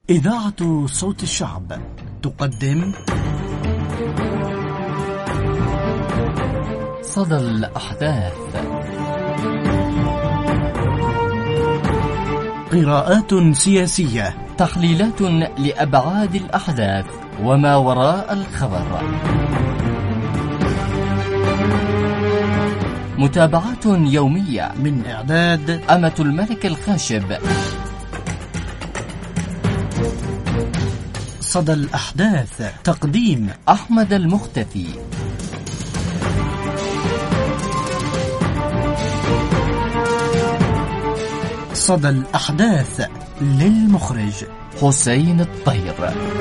إذاعة صوت الشعب تقدم صدى الأحداث، قراءات سياسية، تحليلات لأبعاد الأحداث وما وراء الخبر، متابعات يومية من إعداد أمة الملك الخاشب. صدى الأحداث، تقديم أحمد المختفي. صدى الأحداث للمخرج حسين الطير.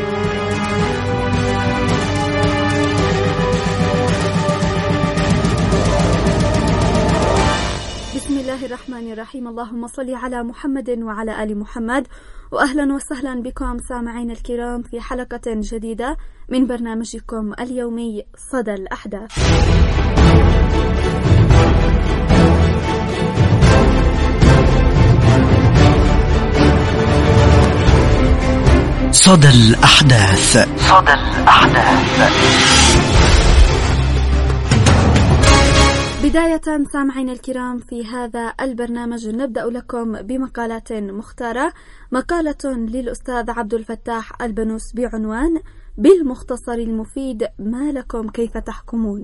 بسم الله الرحمن الرحيم. اللهم صل على محمد وعلى آل محمد، وأهلا وسهلا بكم سامعين الكرام في حلقة جديدة من برنامجكم اليومي صدى الأحداث. صدى الأحداث. صدى الأحداث. بداية سامعين الكرام، في هذا البرنامج نبدأ لكم بمقالات مختارة. مقالة للأستاذ عبد الفتاح البنوس بعنوان بالمختصر المفيد ما لكم كيف تحكمون.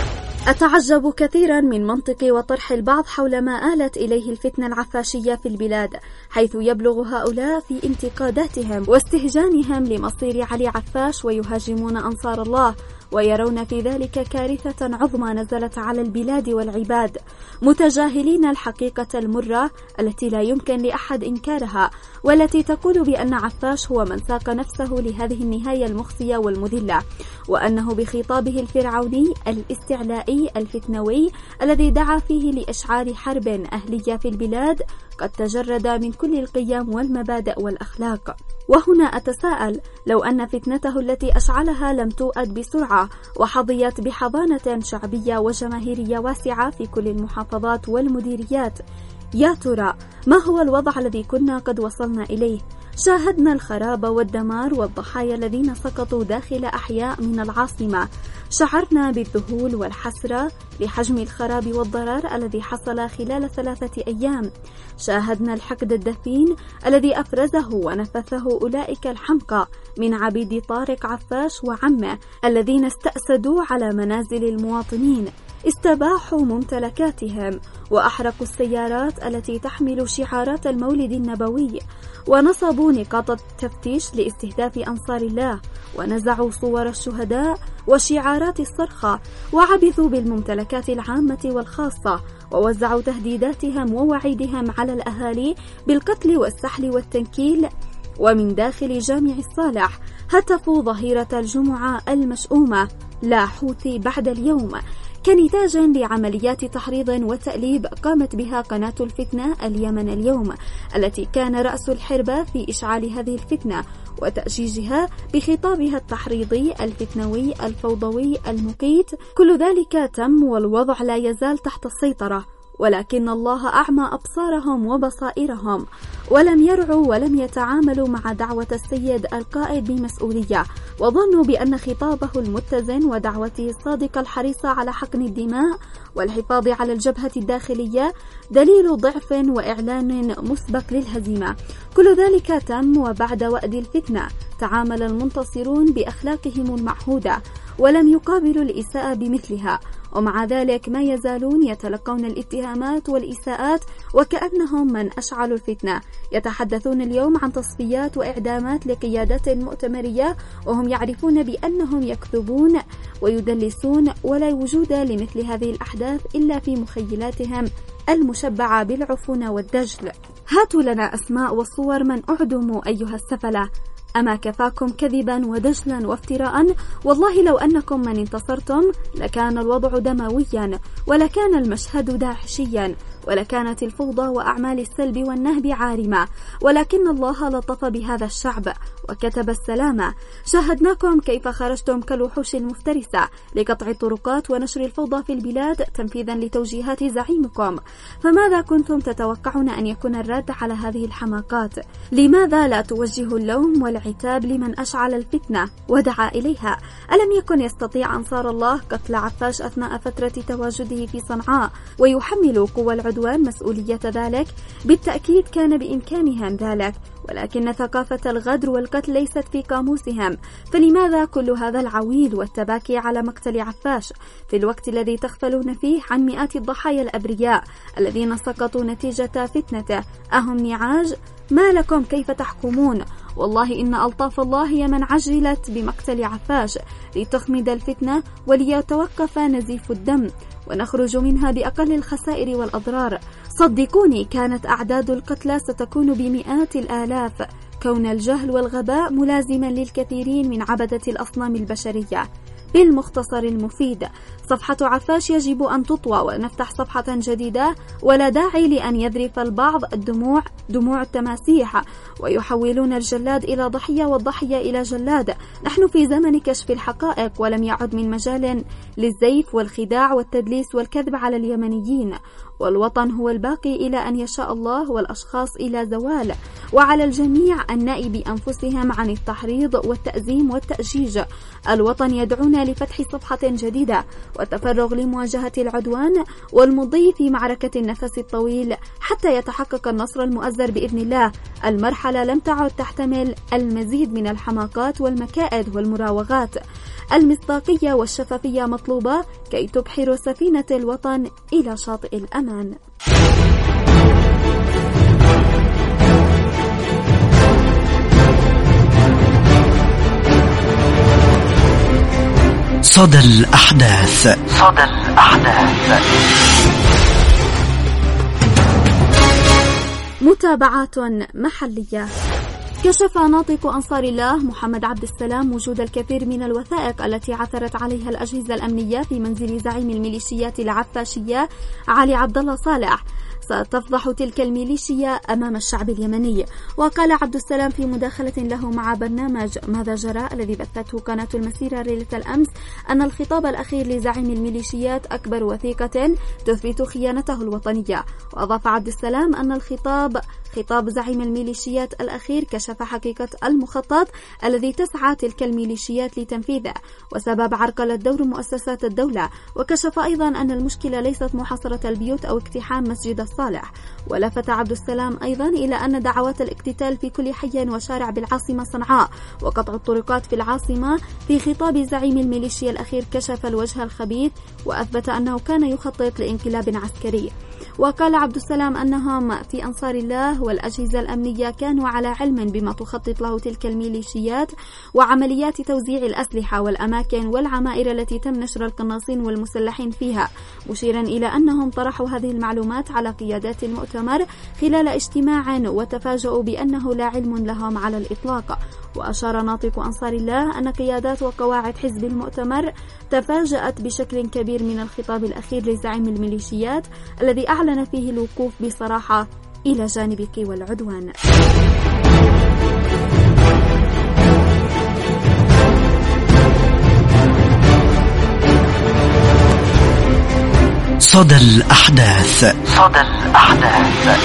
أتعجب كثيرا من منطق وطرح البعض حول ما آلت إليه الفتنة العفاشية في البلاد، حيث يبلغ هؤلاء في انتقاداتهم واستهجانهم لمصير علي عفاش ويهاجمون أنصار الله، ويرون في ذلك كارثة عظمى نزلت على البلاد والعباد، متجاهلين الحقيقة المرة التي لا يمكن لأحد إنكارها، والتي تقول بأن عفاش هو من ساق نفسه لهذه النهاية المخزية والمذلة، وأنه بخطابه الفرعوني الاستعلائي الفتنوي الذي دعا فيه لإشعار حرب أهلية في البلاد قد تجرد من كل القيم والمبادئ والأخلاق. وهنا أتساءل، لو أن فتنته التي أشعلها لم توأد بسرعة وحظيت بحضانة شعبية وجماهيرية واسعة في كل المحافظات والمديريات، يا ترى ما هو الوضع الذي كنا قد وصلنا إليه؟ شاهدنا الخراب والدمار والضحايا الذين سقطوا داخل أحياء من العاصمة، شعرنا بالذهول والحسرة لحجم الخراب والضرر الذي حصل خلال 3 أيام، شاهدنا الحقد الدفين الذي أفرزه ونفثه أولئك الحمقى من عبيد طارق عفاش وعمه الذين استأسدوا على منازل المواطنين، استباحوا ممتلكاتهم وأحرقوا السيارات التي تحمل شعارات المولد النبوي، ونصبوا نقاط التفتيش لاستهداف أنصار الله، ونزعوا صور الشهداء وشعارات الصرخة، وعبثوا بالممتلكات العامة والخاصة، ووزعوا تهديداتهم ووعيدهم على الأهالي بالقتل والسحل والتنكيل. ومن داخل جامع الصالح هتفوا ظهيرة الجمعة المشؤومة لا حوثي بعد اليوم، كنتاج لعمليات تحريض وتأليب قامت بها قناة الفتنة اليمن اليوم، التي كان رأس الحربة في إشعال هذه الفتنة وتأجيجها بخطابها التحريضي الفتنوي الفوضوي المقيت. كل ذلك تم والوضع لا يزال تحت السيطرة، ولكن الله أعمى أبصارهم وبصائرهم، ولم يرعوا ولم يتعاملوا مع دعوة السيد القائد بمسؤولية، وظنوا بأن خطابه المتزن ودعوته الصادقة الحريصة على حقن الدماء والحفاظ على الجبهة الداخلية دليل ضعف وإعلان مسبق للهزيمة. كل ذلك تم وبعد وأد الفتنة تعامل المنتصرون بأخلاقهم المعهودة ولم يقابلوا الإساءة بمثلها، ومع ذلك ما يزالون يتلقون الاتهامات والإساءات وكأنهم من أشعلوا الفتنة. يتحدثون اليوم عن تصفيات وإعدامات لقيادات مؤتمرية وهم يعرفون بأنهم يكذبون ويدلسون، ولا وجود لمثل هذه الأحداث إلا في مخيلاتهم المشبعة بالعفونة والدجل. هاتوا لنا أسماء وصور من أعدموا أيها السفلة، أما كفاكم كذبا ودجلا وافتراء؟ والله لو أنكم من انتصرتم لكان الوضع دمويا ولكان المشهد داعشيا، ولكانت الفوضى وأعمال السلب والنهب عارمة، ولكن الله لطف بهذا الشعب وكتب السلامة. شاهدناكم كيف خرجتم كالوحوش المفترسة لقطع الطرقات ونشر الفوضى في البلاد تنفيذا لتوجيهات زعيمكم، فماذا كنتم تتوقعون أن يكون الرد على هذه الحماقات؟ لماذا لا توجهوا اللوم والعتاب لمن أشعل الفتنة ودعا إليها؟ ألم يكن يستطيع أنصار الله قتل عفاش أثناء فترة تواجده في صنعاء ويحملوا قوى العدوان مسؤولية ذلك؟ بالتأكيد كان بإمكانهم ذلك، ولكن ثقافة الغدر والقتل ليست في قاموسهم. فلماذا كل هذا العويل والتباكي على مقتل عفاش في الوقت الذي تغفلون فيه عن مئات الضحايا الأبرياء الذين سقطوا نتيجة فتنته؟ أهم نعاج؟ ما لكم كيف تحكمون؟ والله إن ألطاف الله هي من عجلت بمقتل عفاش لتخمد الفتنة وليتوقف نزيف الدم ونخرج منها بأقل الخسائر والأضرار. صدقوني كانت أعداد القتلى ستكون بمئات الآلاف، كون الجهل والغباء ملازما للكثيرين من عبدة الأصنام البشرية. بالمختصر المفيد، صفحة عفاش يجب أن تطوى ونفتح صفحة جديدة، ولا داعي لأن يذرف البعض الدموع دموع التماسيح ويحولون الجلاد إلى ضحية والضحية إلى جلاد. نحن في زمن كشف الحقائق، ولم يعد من مجال للزيف والخداع والتدليس والكذب على اليمنيين، والوطن هو الباقي إلى أن يشاء الله، والأشخاص إلى زوال، وعلى الجميع النائي بأنفسهم عن التحريض والتأزيم والتأجيج. الوطن يدعونا لفتح صفحة جديدة والتفرغ لمواجهة العدوان والمضي في معركة النفس الطويل حتى يتحقق النصر المؤزر بإذن الله. المرحلة لم تعد تحتمل المزيد من الحماقات والمكائد والمراوغات. المصداقية والشفافية مطلوبة كي تبحر سفينة الوطن إلى شاطئ الأمان. صدى الأحداث. صدى الأحداث. متابعات محلية. كشف ناطق أنصار الله محمد عبد السلام وجود الكثير من الوثائق التي عثرت عليها الأجهزة الأمنية في منزل زعيم الميليشيات العفاشية علي عبد الله صالح. ستفضح تلك الميليشيا أمام الشعب اليمني. وقال عبد السلام في مداخلة له مع برنامج ماذا جرى الذي بثته قناة المسيرة ليلة الأمس أن الخطاب الأخير لزعيم الميليشيات أكبر وثيقة تثبت خيانته الوطنية. وأضاف عبد السلام أن خطاب زعيم الميليشيات الأخير كشف حقيقة المخطط الذي تسعى تلك الميليشيات لتنفيذه وسبب عرقلة دور مؤسسات الدولة. وكشف أيضا أن المشكلة ليست محاصرة البيوت أو اقتحام مسجد الصالح. ولفت عبد السلام أيضا إلى أن دعوات الاقتتال في كل حي وشارع بالعاصمة صنعاء وقطع الطرقات في العاصمة في خطاب زعيم الميليشيا الأخير كشف الوجه الخبيث وأثبت أنه كان يخطط لانقلاب عسكري. وقال عبد السلام أنهم في أنصار الله والأجهزة الأمنية كانوا على علم بما تخطط له تلك الميليشيات وعمليات توزيع الأسلحة والأماكن والعمائر التي تم نشر القناصين والمسلحين فيها، مشيرا إلى أنهم طرحوا هذه المعلومات على قيادات المؤتمر خلال اجتماع وتفاجؤوا بأنه لا علم لهم على الإطلاق. وأشار ناطق أنصار الله أن قيادات وقواعد حزب المؤتمر تفاجأت بشكل كبير من الخطاب الأخير لزعيم الميليشيات الذي أعلن فيه الوقوف بصراحة إلى جانب قوى العدوان. صدى الأحداث. صدى الأحداث.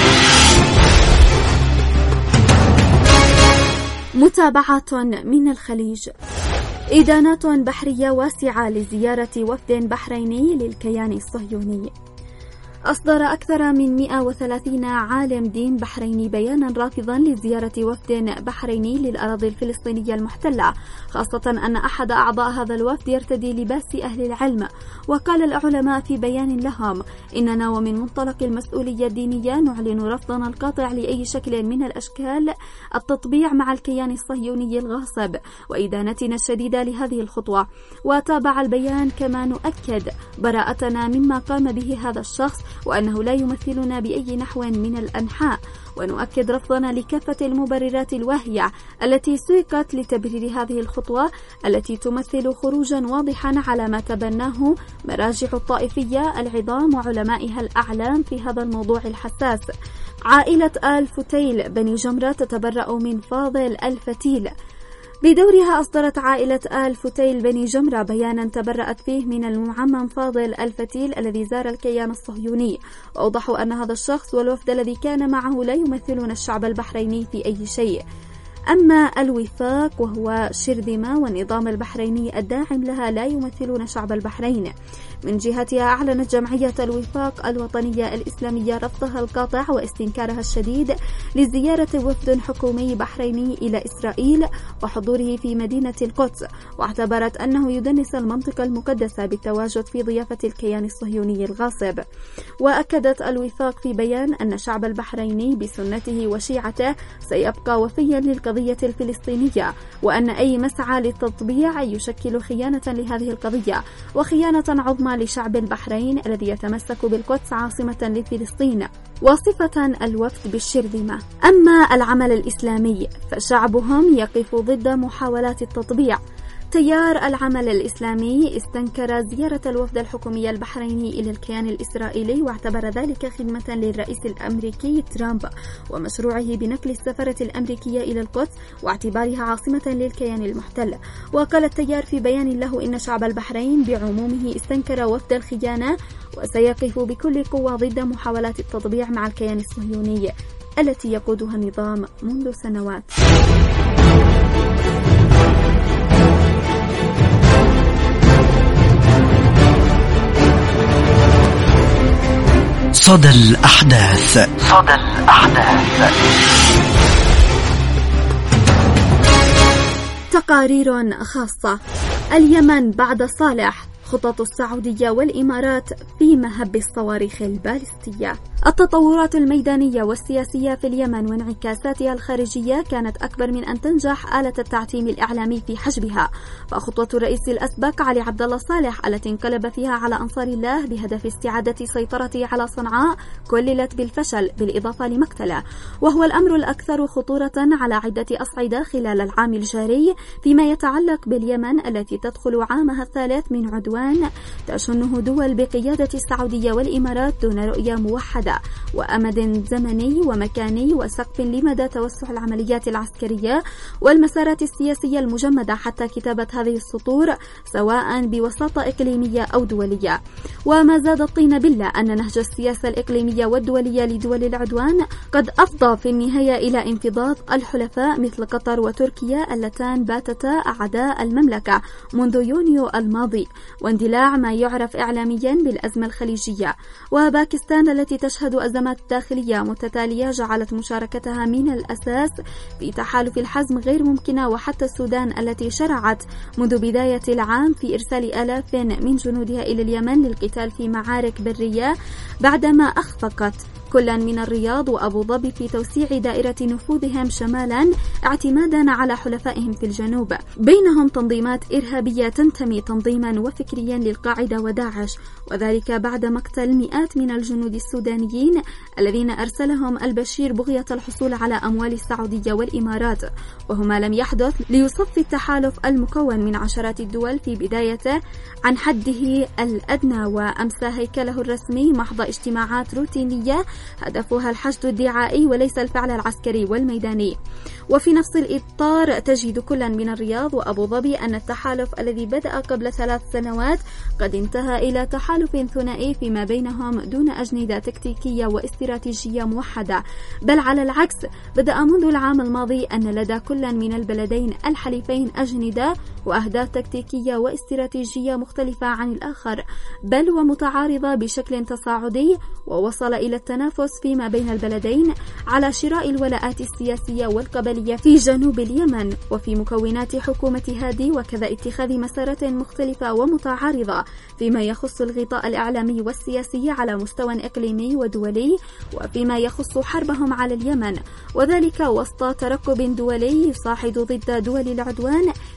متابعات من الخليج. إدانات بحرية واسعة لزيارة وفد بحريني للكيان الصهيوني. أصدر أكثر من 130 عالم دين بحريني بيانا رافضا لزيارة وفد بحريني للأراضي الفلسطينية المحتلة، خاصة أن أحد أعضاء هذا الوفد يرتدي لباس أهل العلم. وقال العلماء في بيان لهم: إننا ومن منطلق المسؤولية الدينية نعلن رفضنا القاطع لأي شكل من الأشكال التطبيع مع الكيان الصهيوني الغاصب وإدانتنا الشديدة لهذه الخطوة. وتابع البيان كما نؤكد براءتنا مما قام به هذا الشخص وأنه لا يمثلنا بأي نحو من الأنحاء، ونؤكد رفضنا لكافة المبررات الواهية التي سيقت لتبرير هذه الخطوة التي تمثل خروجا واضحا على ما تبناه مراجع الطائفية العظام وعلمائها الأعلام في هذا الموضوع الحساس. عائلة آل فتيل بني جمرة تتبرأ من فاضل الفتيل. بدورها أصدرت عائلة آل فتيل بني جمرة بيانا تبرأت فيه من المعمم فاضل الفتيل الذي زار الكيان الصهيوني، وأوضحوا أن هذا الشخص والوفد الذي كان معه لا يمثلون الشعب البحريني في أي شيء. أما الوفاق وهو شرذمة والنظام البحريني الداعم لها لا يمثلون شعب البحرين. من جهتها أعلنت جمعية الوفاق الوطنية الإسلامية رفضها القاطع واستنكارها الشديد لزيارة وفد حكومي بحريني إلى إسرائيل وحضوره في مدينة القدس، واعتبرت أنه يدنس المنطقة المقدسة بالتواجد في ضيافة الكيان الصهيوني الغاصب. وأكدت الوفاق في بيان أن الشعب البحريني بسنته وشيعته سيبقى وفيا للقضية الفلسطينية، وأن أي مسعى للتطبيع يشكل خيانة لهذه القضية وخيانة عظمى لشعب البحرين الذي يتمسك بالقدس عاصمة لفلسطين، وصفة الوفد بالشرذمة. أما العمل الإسلامي فشعبهم يقف ضد محاولات التطبيع. تيار العمل الإسلامي استنكر زيارة الوفد الحكومي البحريني إلى الكيان الإسرائيلي، واعتبر ذلك خدمة للرئيس الأمريكي ترامب ومشروعه بنقل السفارة الأمريكية إلى القدس واعتبارها عاصمة للكيان المحتل. وقال التيار في بيان له إن شعب البحرين بعمومه استنكر وفد الخيانة وسيقف بكل قوة ضد محاولات التطبيع مع الكيان الصهيوني التي يقودها النظام منذ سنوات. صدى الأحداث. صدى الأحداث. تقارير خاصة. اليمن بعد صالح، خطط السعودية والإمارات في مهب الصواريخ البالستية. التطورات الميدانية والسياسية في اليمن وانعكاساتها الخارجية كانت أكبر من أن تنجح آلة التعتيم الإعلامي في حجبها، فخطوة الرئيس الأسبق علي عبد الله صالح التي انقلب فيها على أنصار الله بهدف استعادة سيطرته على صنعاء كللت بالفشل بالإضافة لمقتله، وهو الأمر الأكثر خطورة على عدة أصعدة خلال العام الجاري فيما يتعلق باليمن التي تدخل عامها الثالث من عدوان تشنه دول بقيادة السعودية والإمارات دون رؤية موحدة وأمد زمني ومكاني وسقف لمدى توسع العمليات العسكرية والمسارات السياسية المجمدة حتى كتابة هذه السطور سواء بوساطة إقليمية أو دولية. وما زاد الطين بلة أن نهج السياسة الإقليمية والدولية لدول العدوان قد أفضى في النهاية إلى انفضاض الحلفاء مثل قطر وتركيا اللتان باتتا أعداء المملكة منذ يونيو الماضي، واندلاع ما يعرف إعلاميا بالأزمة الخليجية. وباكستان التي تشهد أزمات داخلية متتالية جعلت مشاركتها من الأساس في تحالف الحزم غير ممكنة، وحتى السودان التي شرعت منذ بداية العام في إرسال آلاف من جنودها إلى اليمن للقتال في معارك برية بعدما أخفقت كلا من الرياض وأبو ظبي في توسيع دائرة نفوذهم شمالا اعتمادا على حلفائهم في الجنوب، بينهم تنظيمات إرهابية تنتمي تنظيما وفكريا للقاعدة وداعش، وذلك بعد مقتل مئات من الجنود السودانيين الذين أرسلهم البشير بغية الحصول على أموال السعودية والإمارات، وهما لم يحدث ليصفي التحالف المكون من عشرات الدول في بدايته عن حده الأدنى، وأمسى هيكله الرسمي محض اجتماعات روتينية هدفها الحشد الدعائي وليس الفعل العسكري والميداني. وفي نفس الإطار تجد كلا من الرياض وأبو ظبي أن التحالف الذي بدأ قبل 3 سنوات قد انتهى إلى تحالف ثنائي فيما بينهم دون أجندة تكتيكية واستراتيجية موحدة، بل على العكس بدأ منذ العام الماضي أن لدى كل من البلدين الحليفين أجندة وأهداف تكتيكية واستراتيجية مختلفة عن الآخر، بل ومتعارضة بشكل تصاعدي، ووصل إلى التنافس فيما بين البلدين على شراء الولاءات السياسية والقبلية في جنوب اليمن وفي مكونات حكومة هادي، وكذا اتخاذ مسارات مختلفة ومتعارضة فيما يخص الغطاء الإعلامي والسياسي على مستوى إقليمي ودولي، وفيما يخص حربهم على اليمن، وذلك وسط ترقب دولي يصاحد ضد دول العدوان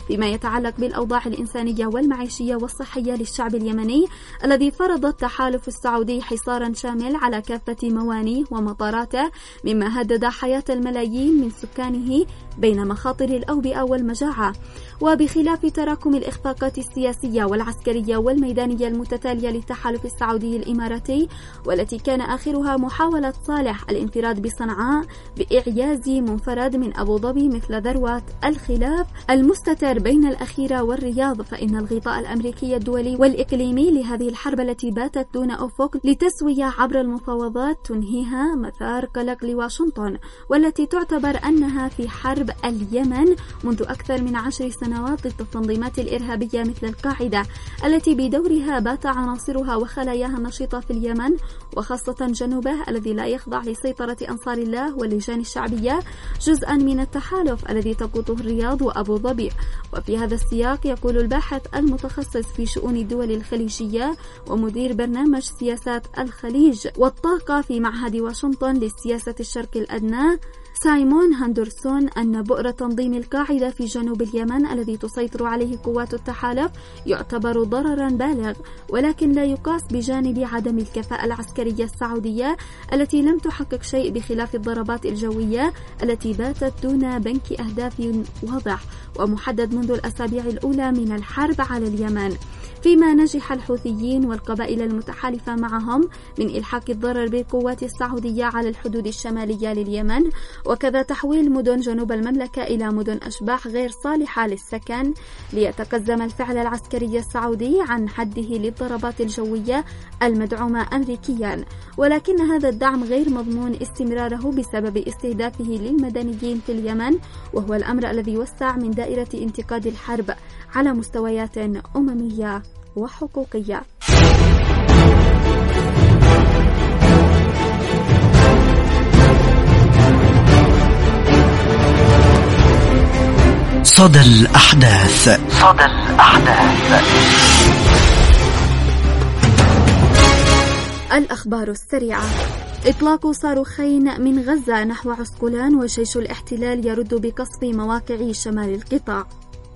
فيما يتعلق بالأوضاع الإنسانية والمعيشية والصحية للشعب اليمني، الذي فرض التحالف السعودي حصارا شامل على كافة موانيه ومطاراته، مما هدد حياة الملايين من سكانه بين مخاطر الأوبئة والمجاعة. وبخلاف تراكم الإخفاقات السياسية والعسكرية والميدانية المتتالية للتحالف السعودي الإماراتي، والتي كان آخرها محاولة صالح الانفراد بصنعاء بإعياز منفرد من أبو ظبي مثل ذروة الخلاف المستتر بين الأخيرة والرياض، فإن الغطاء الأمريكي الدولي والإقليمي لهذه الحرب التي باتت دون أفق لتسوية عبر المفاوضات تنهيها مثار قلق لواشنطن، والتي تعتبر أنها في حرب اليمن منذ أكثر من 10 سنوات ضد التنظيمات الإرهابية مثل القاعدة، التي بدورها بات عناصرها وخلاياها النشيطة في اليمن وخاصة جنوبه الذي لا يخضع لسيطرة أنصار الله واللجان الشعبية، جزءا من التحالف الذي تقوده الرياض وأبو ظبي. وفي هذا السياق يقول الباحث المتخصص في شؤون الدول الخليجية ومدير برنامج سياسات الخليج والطاقة في معهد واشنطن للسياسة الشرق الأدنى سايمون هاندرسون أن بؤر تنظيم القاعدة في جنوب اليمن الذي تسيطر عليه قوات التحالف يعتبر ضررا بالغ، ولكن لا يقاس بجانب عدم الكفاءة العسكرية السعودية التي لم تحقق شيء، بخلاف الضربات الجوية التي باتت دون بنك أهداف واضح ومحدد منذ الأسابيع الأولى من الحرب على اليمن، فيما نجح الحوثيين والقبائل المتحالفة معهم من إلحاق الضرر بالقوات السعودية على الحدود الشمالية لليمن، وكذا تحويل مدن جنوب المملكة إلى مدن أشباح غير صالحة للسكن، ليتقزم الفعل العسكري السعودي عن حده للضربات الجوية المدعومة أمريكيا. ولكن هذا الدعم غير مضمون استمراره بسبب استهدافه للمدنيين في اليمن، وهو الأمر الذي وسع من دائرة انتقاد الحرب على مستويات أممية وحقوقية. صدى الأحداث. صدى الأحداث. الأخبار السريعة: إطلاق صاروخين من غزة نحو عسقلان وجيش الاحتلال يرد بقصف مواقع شمال القطاع.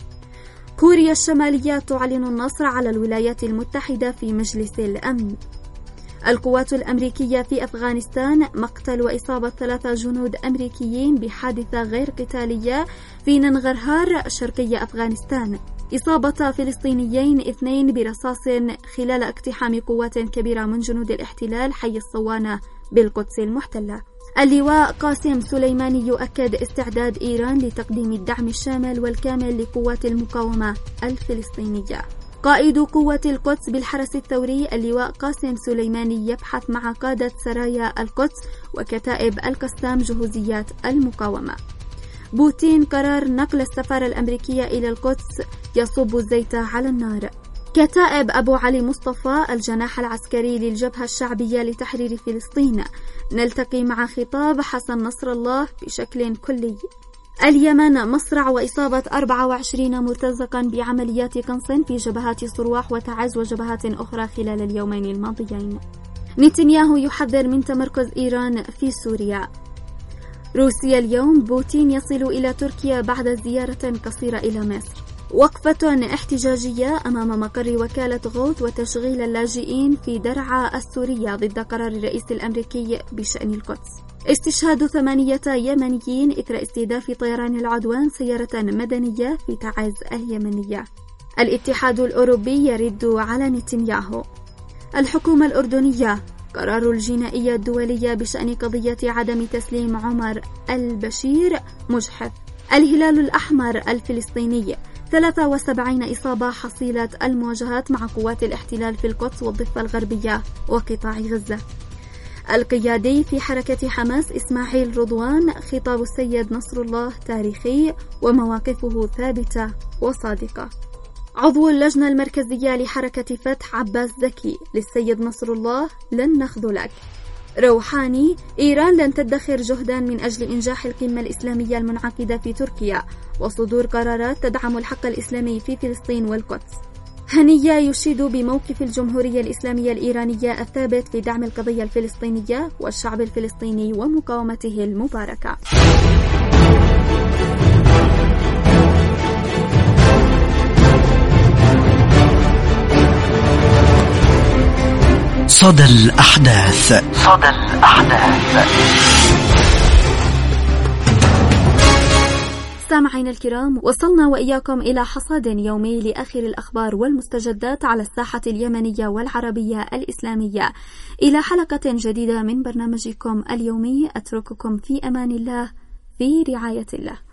كوريا الشمالية تعلن النصر على الولايات المتحدة في مجلس الأمن. القوات الأمريكية في أفغانستان: مقتل وإصابة 3 جنود أمريكيين بحادثة غير قتالية في ننغرهار شرقي أفغانستان. إصابة فلسطينيين 2 برصاص خلال اقتحام قوات كبيرة من جنود الاحتلال حي الصوانة بالقدس المحتلة. اللواء قاسم سليماني يؤكد استعداد إيران لتقديم الدعم الشامل والكامل لقوات المقاومة الفلسطينية. قائد قوة القدس بالحرس الثوري اللواء قاسم سليماني يبحث مع قادة سرايا القدس وكتائب القسام جهوزيات المقاومة. بوتين: قرار نقل السفارة الأمريكية إلى القدس يصب الزيت على النار. كتائب أبو علي مصطفى: الجناح العسكري للجبهة الشعبية لتحرير فلسطين، نلتقي مع خطاب حسن نصر الله بشكل كلي. اليمن: مصرع وإصابة 24 مرتزقا بعمليات قنص في جبهات صرواح وتعز وجبهات أخرى خلال اليومين الماضيين. نتنياهو يحذر من تمركز إيران في سوريا. روسيا اليوم: بوتين يصل إلى تركيا بعد زيارة قصيرة إلى مصر. وقفة احتجاجية أمام مقر وكالة غوث وتشغيل اللاجئين في درعا السورية ضد قرار الرئيس الأمريكي بشأن القدس. استشهاد 8 يمنيين إثر استهداف طيران العدوان سيارة مدنية في تعز اليمنية. الاتحاد الأوروبي يرد على نتنياهو. الحكومة الأردنية: قرار الجنائية الدولية بشأن قضية عدم تسليم عمر البشير مجحف. الهلال الأحمر الفلسطيني: 73 إصابة حصيلة المواجهات مع قوات الاحتلال في القدس والضفة الغربية وقطاع غزة. القيادي في حركة حماس إسماعيل رضوان: خطاب السيد نصر الله تاريخي ومواقفه ثابتة وصادقة. عضو اللجنة المركزية لحركة فتح عباس زكي: للسيد نصر الله لن نخذلك. روحاني: إيران لن تدخر جهدا من أجل إنجاح القمة الإسلامية المنعقدة في تركيا وصدور قرارات تدعم الحق الإسلامي في فلسطين والقدس. هنية يشيد بموقف الجمهورية الإسلامية الإيرانية الثابت في دعم القضية الفلسطينية والشعب الفلسطيني ومقاومته المباركة. صدى الأحداث. صدى الأحداث. سامعينا الكرام، وصلنا وإياكم إلى حصاد يومي لآخر الأخبار والمستجدات على الساحة اليمنية والعربية الإسلامية. إلى حلقة جديدة من برنامجكم اليومي، أترككم في أمان الله، في رعاية الله.